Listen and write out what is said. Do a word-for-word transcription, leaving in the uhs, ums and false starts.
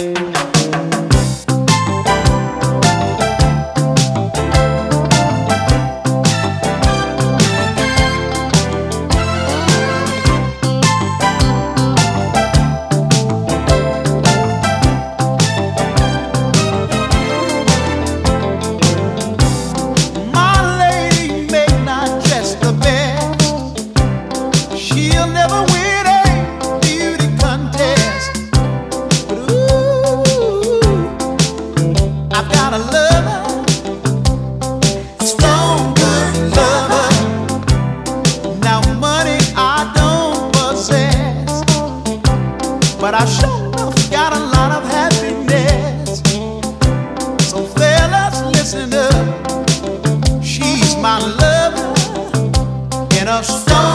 But I sure enough got a lot of happiness. So fellas, listen up. She's my lover in a storm.